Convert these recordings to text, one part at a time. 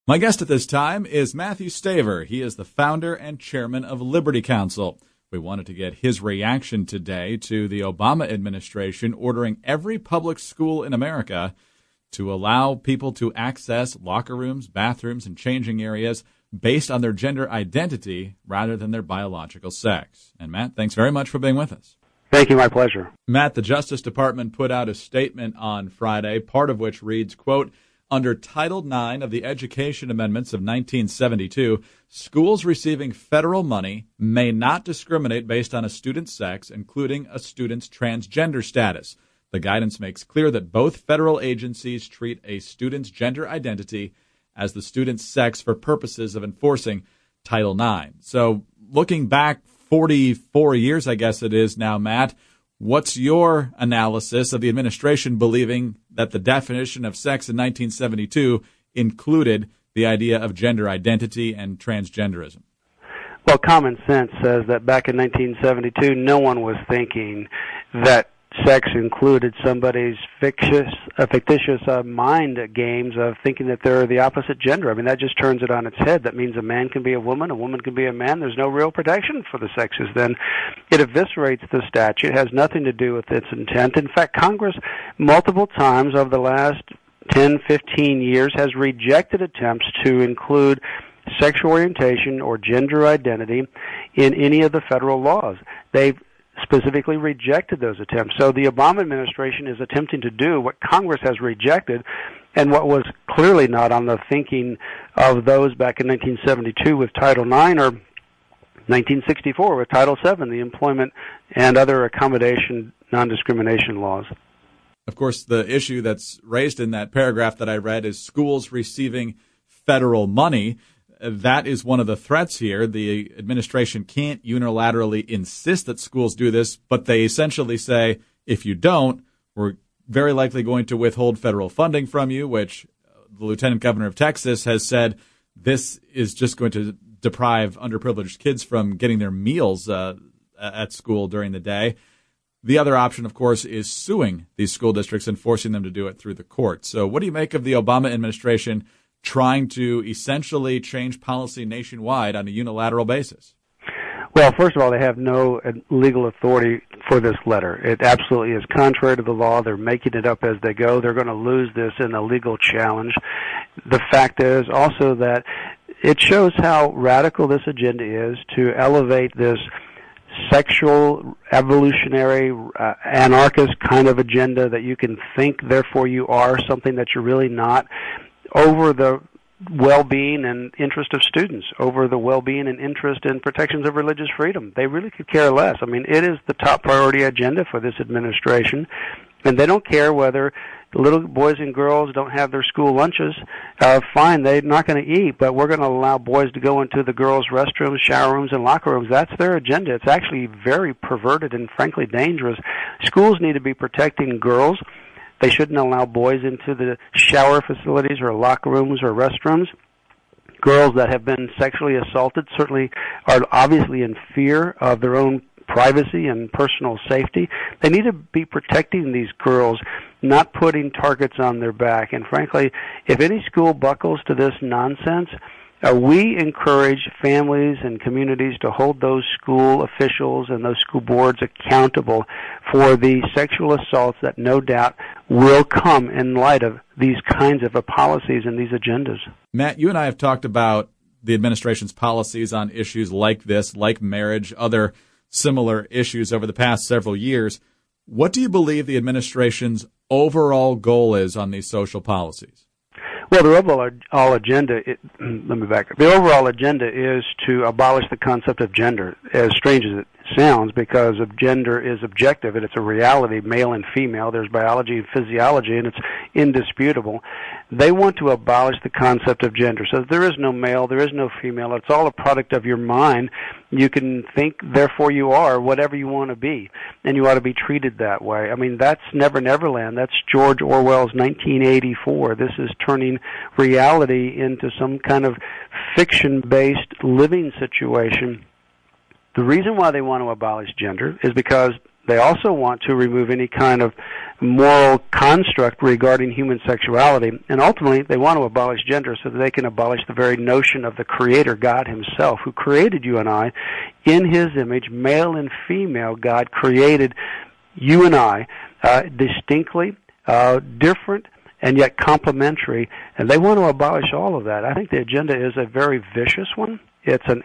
My guest at this time is Matthew Staver. He is the founder and chairman of Liberty Counsel. We wanted to get his reaction today to the Obama administration ordering every public school in America to allow people to access locker rooms, bathrooms, and changing areas based on their gender identity rather than their biological sex. And Matt, thanks very much for being with us. Thank you. My pleasure. Matt, the Justice Department put out a statement on Friday, part of which reads, quote, under Title IX of the Education Amendments of 1972, schools receiving federal money may not discriminate based on a student's sex, including a student's transgender status. The guidance makes clear that both federal agencies treat a student's gender identity as the student's sex for purposes of enforcing Title IX. So looking back 44 years, I guess it is now, Matt, what's your analysis of the administration believing that the definition of sex in 1972 included the idea of gender identity and transgenderism? Well, common sense says that back in 1972, no one was thinking that sex included somebody's fictitious mind games of thinking that they're the opposite gender. I mean, that just turns it on its head. That means a man can be a woman can be a man. There's no real protection for the sexes. Then it eviscerates the statute. It has nothing to do with its intent. In fact, Congress multiple times over the last 10, 15 years has rejected attempts to include sexual orientation or gender identity in any of the federal laws. They've specifically rejected those attempts. So the Obama administration is attempting to do what Congress has rejected and what was clearly not on the thinking of those back in 1972 with Title IX or 1964 with Title VII, the employment and other accommodation non-discrimination laws. Of course, the issue that's raised in that paragraph that I read is schools receiving federal money. That is one of the threats here. The administration can't unilaterally insist that schools do this, but they essentially say, if you don't, we're very likely going to withhold federal funding from you, which the lieutenant governor of Texas has said this is just going to deprive underprivileged kids from getting their meals at school during the day. The other option, of course, is suing these school districts and forcing them to do it through the courts. So what do you make of the Obama administration trying to essentially change policy nationwide on a unilateral basis? Well, first of all, they have no legal authority for this letter. It absolutely is contrary to the law. They're making it up as they go. They're going to lose this in a legal challenge. The fact is also that it shows how radical this agenda is to elevate this sexual, evolutionary, anarchist kind of agenda that you can think, therefore you are something that you're really not, over the well-being and interest of students, over the well-being and interest in protections of religious freedom. They really could care less. I mean, it is the top priority agenda for this administration, and they don't care whether little boys and girls don't have their school lunches. Fine, they're not going to eat, but we're going to allow boys to go into the girls' restrooms, shower rooms, and locker rooms. That's their agenda. It's actually very perverted and frankly dangerous. Schools need to be protecting girls. They shouldn't allow boys into the shower facilities or locker rooms or restrooms. Girls that have been sexually assaulted certainly are obviously in fear of their own privacy and personal safety. They need to be protecting these girls, not putting targets on their back. And frankly, if any school buckles to this nonsense, we encourage families and communities to hold those school officials and those school boards accountable for the sexual assaults that no doubt will come in light of these kinds of policies and these agendas. Matt, you and I have talked about the administration's policies on issues like this, like marriage, other similar issues over the past several years. What do you believe the administration's overall goal is on these social policies? Well, the overall agenda, let me back up. The overall agenda is to abolish the concept of gender, as strange as it sounds, because of gender is objective and it's a reality, male and female. There's biology and physiology, and it's indisputable. They want to abolish the concept of gender. So there is no male, there is no female. It's all a product of your mind. You can think, therefore you are whatever you want to be, and you ought to be treated that way. I mean, that's Never Neverland. That's George Orwell's 1984. This is turning reality into some kind of fiction-based living situation. The reason why they want to abolish gender is because They also want to remove any kind of moral construct regarding human sexuality. And ultimately, they want to abolish gender so that they can abolish the very notion of the Creator, God himself, who created you and I in his image, male and female. God created you and I distinctly different and yet complementary, and they want to abolish all of that. I think the agenda is a very vicious one. It's an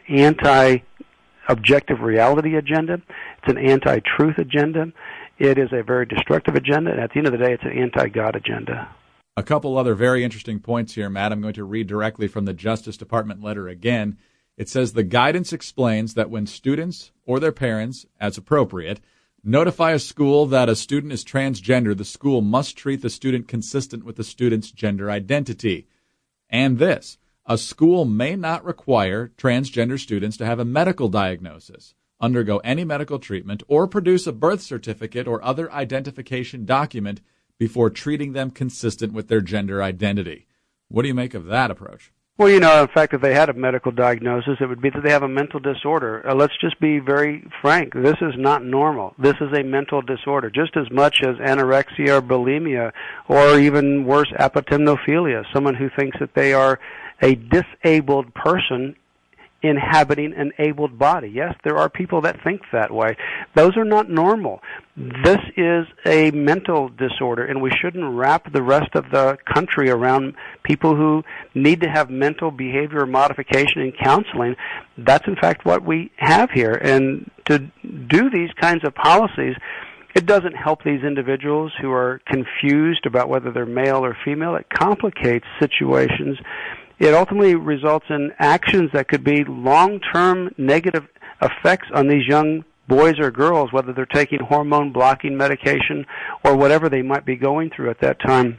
anti-objective reality agenda. It's an anti-truth agenda. It is a very destructive agenda, and at the end of the day, it's an anti-God agenda. A couple other very interesting points here, Matt. I'm going to read directly from the Justice Department letter again. It says the guidance explains that when students or their parents, as appropriate, notify a school that a student is transgender, the school must treat the student consistent with the student's gender identity. And this, a school may not require transgender students to have a medical diagnosis, undergo any medical treatment, or produce a birth certificate or other identification document before treating them consistent with their gender identity. What do you make of that approach? Well, in fact, if they had a medical diagnosis, it would be that they have a mental disorder. Let's just be very frank. This is not normal. This is a mental disorder, just as much as anorexia or bulimia, or even worse, apotemnophilia, someone who thinks that they are a disabled person inhabiting an abled body. Yes, there are people that think that way. Those are not normal. This is a mental disorder, and we shouldn't wrap the rest of the country around people who need to have mental behavior modification and counseling. That's, in fact, what we have here. And to do these kinds of policies, it doesn't help these individuals who are confused about whether they're male or female. It complicates situations. It ultimately results in actions that could be long-term negative effects on these young boys or girls, whether they're taking hormone-blocking medication or whatever they might be going through at that time.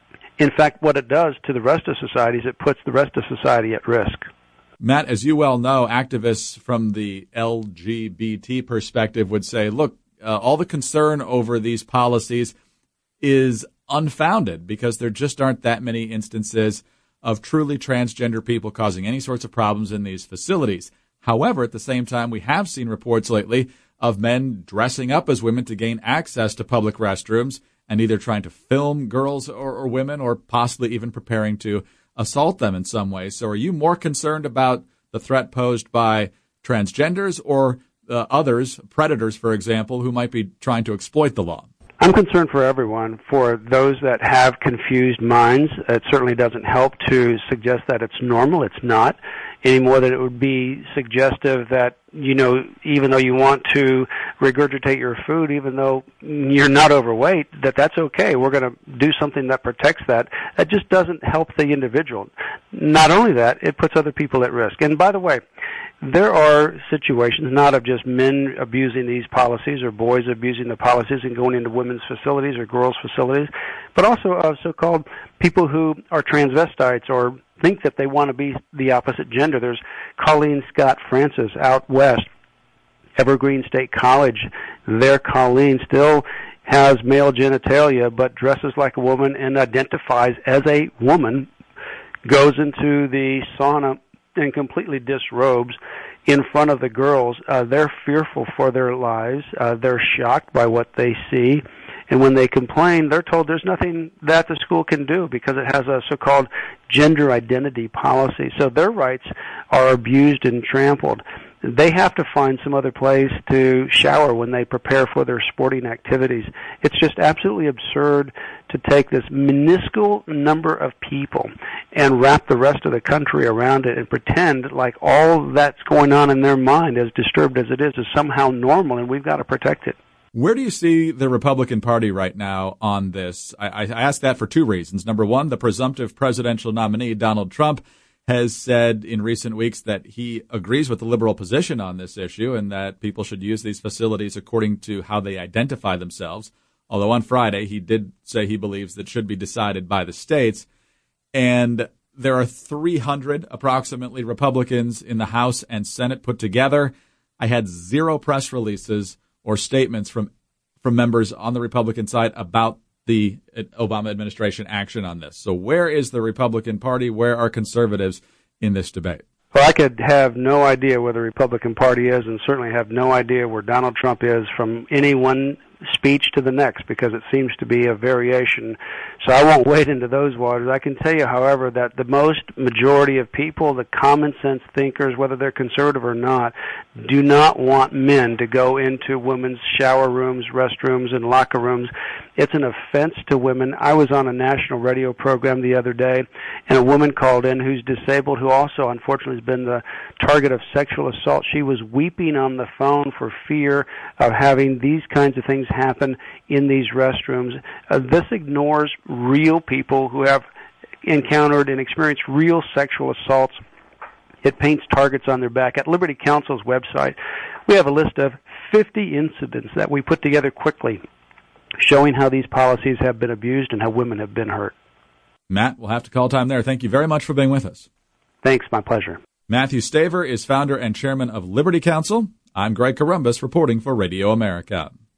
In fact, what it does to the rest of society is it puts the rest of society at risk. Matt, as you well know, activists from the LGBT perspective would say, look, all the concern over these policies is unfounded because there just aren't that many instances of truly transgender people causing any sorts of problems in these facilities. However, at the same time, we have seen reports lately of men dressing up as women to gain access to public restrooms and either trying to film girls or women or possibly even preparing to assault them in some way. So are you more concerned about the threat posed by transgenders or others, predators, for example, who might be trying to exploit the law? I'm concerned for everyone. For those that have confused minds, it certainly doesn't help to suggest that it's normal. It's not, any more than it would be suggestive that, even though you want to regurgitate your food, even though you're not overweight, that's okay. We're going to do something that protects that. That just doesn't help the individual. Not only that, it puts other people at risk. And by the way, there are situations not of just men abusing these policies or boys abusing the policies and going into women's facilities or girls' facilities, but also of so-called people who are transvestites or think that they want to be the opposite gender. There's Colleen Scott Francis out west, Evergreen State College. There, Colleen still has male genitalia but dresses like a woman and identifies as a woman, goes into the sauna and completely disrobes in front of the girls. They're fearful for their lives. They're shocked by what they see. And when they complain, they're told there's nothing that the school can do because it has a so-called gender identity policy. So their rights are abused and trampled. They have to find some other place to shower when they prepare for their sporting activities. It's just absolutely absurd to take this minuscule number of people and wrap the rest of the country around it and pretend like all that's going on in their mind, as disturbed as it is somehow normal, and we've got to protect it. Where do you see the Republican Party right now on this? I ask that for two reasons. Number one, the presumptive presidential nominee, Donald Trump, has said in recent weeks that he agrees with the liberal position on this issue and that people should use these facilities according to how they identify themselves. Although on Friday he did say he believes that should be decided by the states. And there are 300 approximately Republicans in the House and Senate put together. I had zero press releases or statements from members on the Republican side about the Obama administration action on this. So where is the Republican Party? Where are conservatives in this debate? Well, I could have no idea where the Republican Party is, and certainly have no idea where Donald Trump is from any one speech to the next, because it seems to be a variation. So I won't wade into those waters. I can tell you, however, that the most majority of people, the common sense thinkers, whether they're conservative or not, do not want men to go into women's shower rooms, restrooms, and locker rooms. It's an offense to women. I was on a national radio program the other day, and a woman called in who's disabled, who also unfortunately has been the target of sexual assault. She was weeping on the phone for fear of having these kinds of things happen in these restrooms. This ignores real people who have encountered and experienced real sexual assaults. It paints targets on their back. At Liberty Counsel's website, we have a list of 50 incidents that we put together quickly, showing how these policies have been abused and how women have been hurt. Matt, we'll have to call time there. Thank you very much for being with us. Thanks, my pleasure. Matthew Staver is founder and chairman of Liberty Counsel. I'm Greg Corombos reporting for Radio America.